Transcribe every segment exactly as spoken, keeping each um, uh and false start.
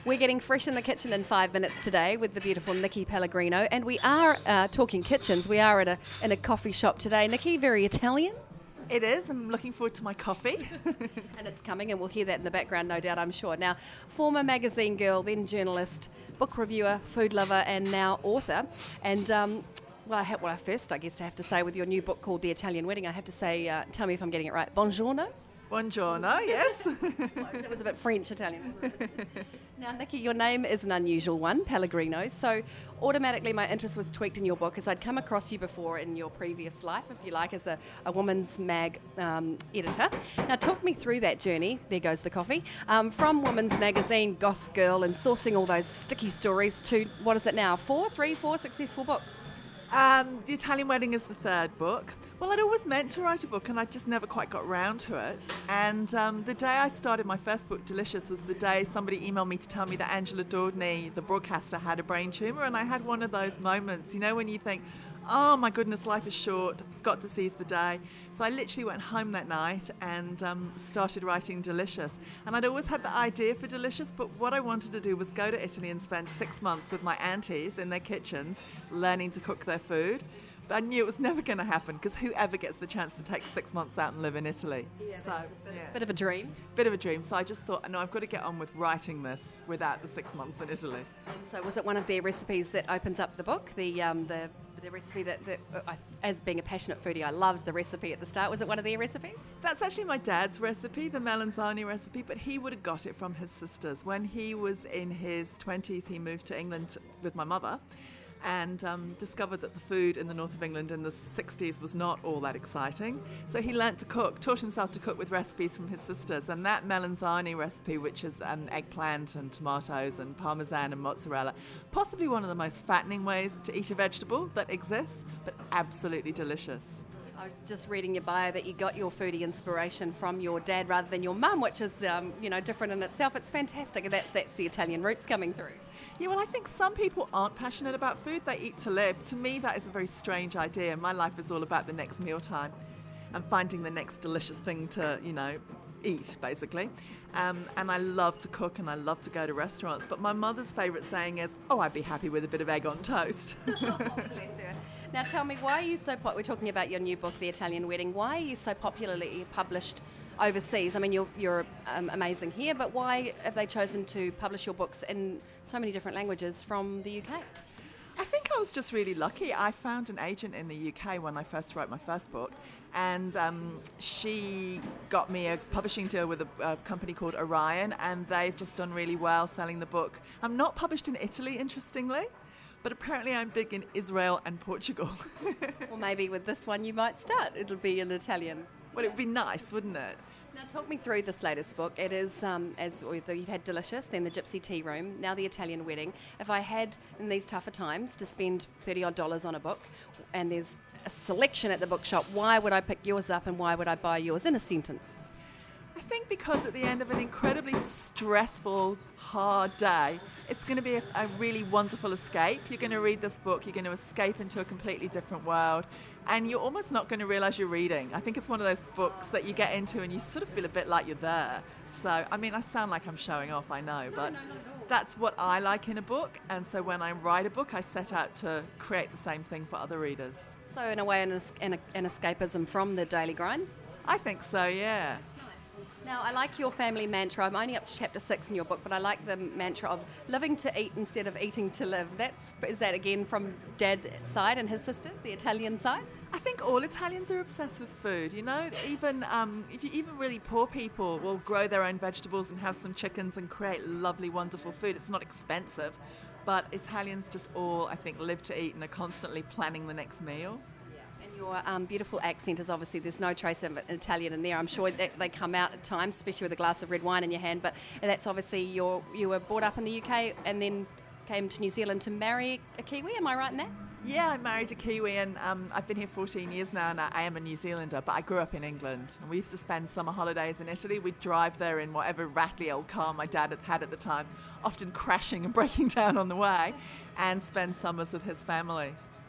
We're getting fresh in the kitchen in five minutes today with the beautiful Nikki Pellegrino, and we are uh, talking kitchens. We are at a in a coffee shop today. Nikki, very Italian. It is. I'm looking forward to my coffee. And it's coming, and we'll hear that in the background, no doubt, I'm sure. Now, former magazine girl, then journalist, book reviewer, food lover, and now author. And, um, well, I, ha- well, first, I guess I have to say, with your new book called The Italian Wedding, I have to say, uh, tell me if I'm getting it right, buongiorno? Buongiorno, yes. That was a bit French Italian, wasn't it? Now, Nikki, your name is an unusual one, Pellegrino, so automatically my interest was tweaked in your book as I'd come across you before in your previous life, if you like, as a, a woman's mag um, editor. Now, talk me through that journey, there goes the coffee, um, from Women's Magazine, Goss Girl, and sourcing all those sticky stories to, what is it now, four, three, four successful books? Um, the Italian Wedding is the third book. Well, I'd always meant to write a book and I just never quite got round to it. And um, the day I started my first book, Delicious, was the day somebody emailed me to tell me that Angela Dordney, the broadcaster, had a brain tumour. And I had one of those moments, you know, when you think, oh my goodness, life is short, I've got to seize the day. So I literally went home that night and um, started writing Delicious. And I'd always had the idea for Delicious, but what I wanted to do was go to Italy and spend six months with my aunties in their kitchens, learning to cook their food. But I knew it was never going to happen because whoever gets the chance to take six months out and live in Italy. Yeah, so, that's a bit, yeah. bit of a dream. Bit of a dream. So I just thought, no, I've got to get on with writing this without the six months in Italy. And so was it one of their recipes that opens up the book? The um, the, the recipe that, that uh, I, as being a passionate foodie, I loved the recipe at the start. Was it one of their recipes? That's actually my dad's recipe, the melanzane recipe, but he would have got it from his sisters. When he was in his twenties, he moved to England with my mother and um, discovered that the food in the north of England in the sixties was not all that exciting. So he learnt to cook, taught himself to cook with recipes from his sisters, and that melanzane recipe, which is um, eggplant and tomatoes and parmesan and mozzarella, possibly one of the most fattening ways to eat a vegetable that exists, but absolutely delicious. I was just reading your bio that you got your foodie inspiration from your dad rather than your mum, which is um, you know different in itself. It's fantastic, and that's that's the Italian roots coming through. Yeah, well, I think some people aren't passionate about food. They eat to live. To me, that is a very strange idea. My life is all about the next mealtime and finding the next delicious thing to, you know, eat, basically. Um, and I love to cook and I love to go to restaurants. But my mother's favourite saying is, oh, I'd be happy with a bit of egg on toast. Oh, bless her. Now tell me, why are you so po- we're talking about your new book, The Italian Wedding. Why are you so popularly published overseas? I mean, you're, you're um, amazing here, but why have they chosen to publish your books in so many different languages from the U K? I think I was just really lucky. I found an agent in the U K when I first wrote my first book, and um, she got me a publishing deal with a, a company called Orion, and they've just done really well selling the book. I'm not published in Italy, interestingly, but apparently I'm big in Israel and Portugal. Well, maybe with this one you might start. It'll be in Italian. Well, it would be nice, wouldn't it? Now, talk me through this latest book. It is, um, as you've had Delicious, then The Gypsy Tea Room, now The Italian Wedding. If I had, in these tougher times, to spend thirty odd dollars on a book, and there's a selection at the bookshop, why would I pick yours up and why would I buy yours? In a sentence. I think because at the end of an incredibly stressful, hard day, it's going to be a, a really wonderful escape. You're going to read this book, you're going to escape into a completely different world, and you're almost not going to realise you're reading. I think it's one of those books that you get into and you sort of feel a bit like you're there. So, I mean, I sound like I'm showing off, I know, No, but no, not at all. that's what I like in a book, and so when I write a book, I set out to create the same thing for other readers. So, in a way, an, es- an, an escapism from the daily grind. I think so, yeah. Now, I like your family mantra. I'm only up to chapter six in your book, but I like the mantra of living to eat instead of eating to live. That's is that again from Dad's side and his sisters, the Italian side? I think all Italians are obsessed with food, you know, even um, if you, even really poor people will grow their own vegetables and have some chickens and create lovely, wonderful food. It's not expensive, but Italians just all, I think, live to eat and are constantly planning the next meal. Your um, beautiful accent is obviously, there's no trace of Italian in there. I'm sure that they come out at times, especially with a glass of red wine in your hand, but that's obviously your, you were brought up in the U K and then came to New Zealand to marry a Kiwi, am I right in that? Yeah, I married a Kiwi and um, I've been here fourteen years now and I am a New Zealander, but I grew up in England. And we used to spend summer holidays in Italy. We'd drive there in whatever rattly old car my dad had had at the time, often crashing and breaking down on the way, and spend summers with his family.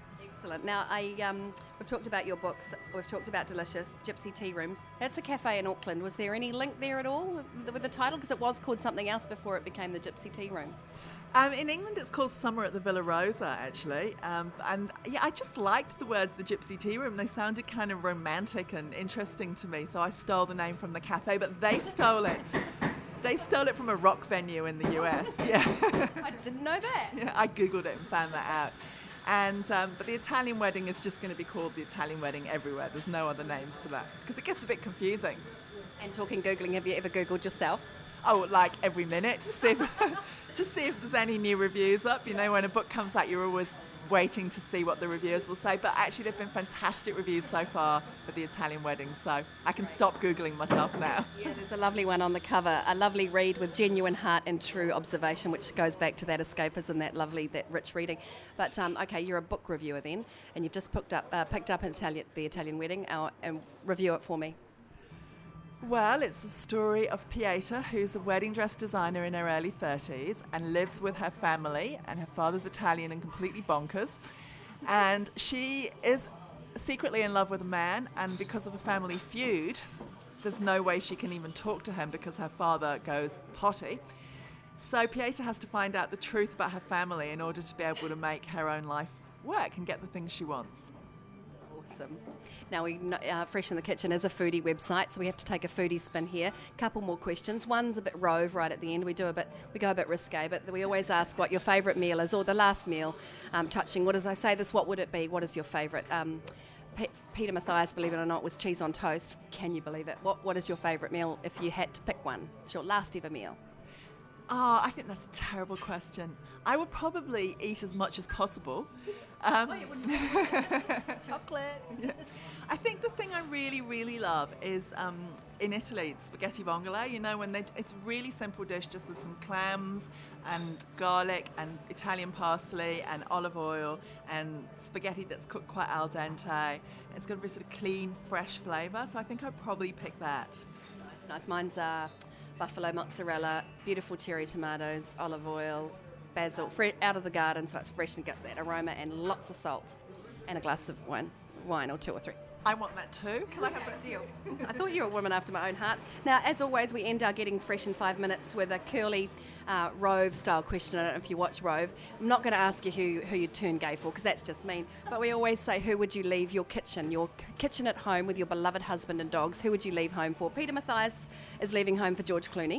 Excellent. Now, I um, we've talked about your books. We've talked about Delicious, Gypsy Tea Room. That's a cafe in Auckland. Was there any link there at all with the, with the title? Because it was called something else before it became the Gypsy Tea Room. Um, in England, it's called Summer at the Villa Rosa, actually. Um, and yeah, I just liked the words, the Gypsy Tea Room. They sounded kind of romantic and interesting to me. So I stole the name from the cafe, but they stole it. They stole it from a rock venue in the U S. Yeah. I didn't know that. Yeah, I Googled it and found that out. And um, but the Italian wedding is just going to be called the Italian wedding everywhere. There's no other names for that because it gets a bit confusing. And talking Googling, have you ever Googled yourself? Oh, like every minute to see if, to see if there's any new reviews up. You know, when a book comes out, you're always waiting to see what the reviewers will say. But actually, there've been fantastic reviews so far for the Italian wedding, so I can stop Googling myself now. Yeah, there's a lovely one on the cover, a lovely read with genuine heart and true observation, which goes back to that escapism, that lovely, that rich reading. But um, okay, you're a book reviewer then, and you've just picked up uh, picked up an Italian, the Italian wedding, uh, and review it for me. Well, it's the story of Pieta, who's a wedding dress designer in her early thirties and lives with her family, and her father's Italian and completely bonkers. And she is secretly in love with a man, and because of a family feud, there's no way she can even talk to him because her father goes potty. So Pieta has to find out the truth about her family in order to be able to make her own life work and get the things she wants. Awesome. Now, we uh, Fresh in the Kitchen is a foodie website, so we have to take a foodie spin here. Couple more questions. One's a bit rove right at the end. We do a bit, we go a bit risque, but we always ask what your favourite meal is, or the last meal. Um, touching, what as I say this, what would it be? What is your favourite? Um, P- Peter Mathias, believe it or not, was cheese on toast. Can you believe it? What What is your favourite meal if you had to pick one? It's your last ever meal. Oh, I think that's a terrible question. I would probably eat as much as possible. Um, oh, yeah, what do you Chocolate. Yeah. I think the thing I really, really love is um, in Italy, spaghetti vongole. You know, when they, it's a really simple dish just with some clams and garlic and Italian parsley and olive oil and spaghetti that's cooked quite al dente. It's got a very sort of clean, fresh flavour. So I think I'd probably pick that. Nice, nice. Mine's uh, buffalo mozzarella, beautiful cherry tomatoes, olive oil, basil, fre- out of the garden, so it's fresh and got that aroma, and lots of salt, and a glass of wine, wine or two or three. I want that too. Can okay, I have that deal? I thought you were a woman after my own heart. Now, as always, we end our Getting Fresh in five minutes with a curly uh, Rove-style question. I don't know if you watch Rove. I'm not going to ask you who, who you turn gay for, because that's just mean. But we always say, who would you leave your kitchen, your k- kitchen at home with your beloved husband and dogs? Who would you leave home for? Peter Mathias is leaving home for George Clooney.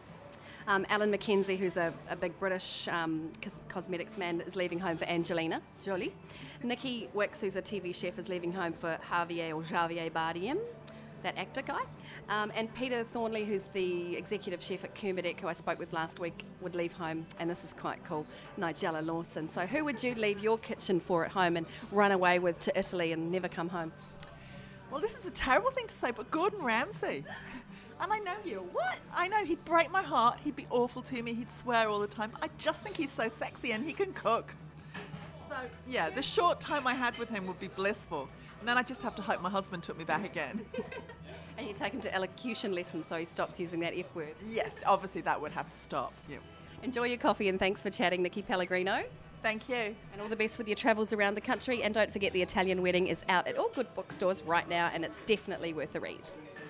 Um, Alan McKenzie, who's a, a big British um, cos- cosmetics man, is leaving home for Angelina Jolie. Nikki Wicks, who's a T V chef, is leaving home for Javier or Javier Bardem, that actor guy. Um, and Peter Thornley, who's the executive chef at Kermadec, who I spoke with last week, would leave home, and this is quite cool, Nigella Lawson. So who would you leave your kitchen for at home and run away with to Italy and never come home? Well, this is a terrible thing to say, but Gordon Ramsay. And I know you. What? I know, he'd break my heart. He'd be awful to me. He'd swear all the time. I just think he's so sexy and he can cook. So, yeah, the short time I had with him would be blissful. And then I just have to hope my husband took me back again. And you take him to elocution lessons so he stops using that F word. Yes, obviously that would have to stop. Yeah. Enjoy your coffee, and thanks for chatting, Nikki Pellegrino. Thank you. And all the best with your travels around the country. And don't forget, The Italian Wedding is out at all good bookstores right now, and it's definitely worth a read.